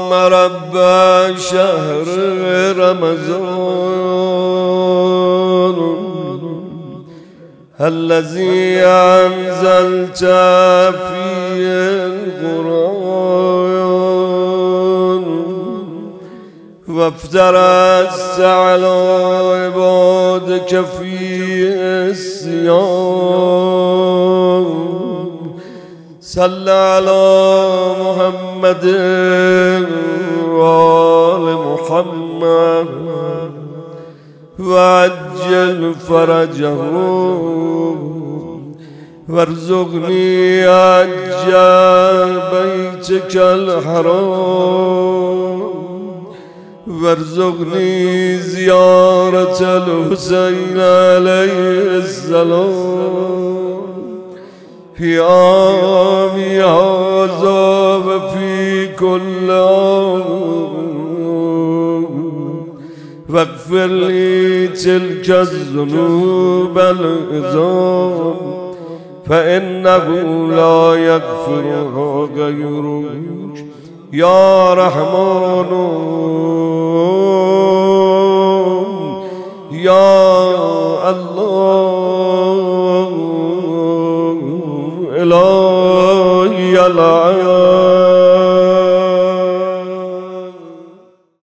اللهم رب شهر رمضان الذي أنزلت فيه القرآن وافترضت على عبادك فيه الصيام صل على محمد وآل محمد وعجل فرجهم وارزقني حج بيتك الحرام وارزقني زيارة الحسين عليه السلام في عامي هذا وفي كل عام واغفر لي تلك الذنوب العظام فإنه لا يغفرها غيرك يا رحمن يا الله إلهي العظيم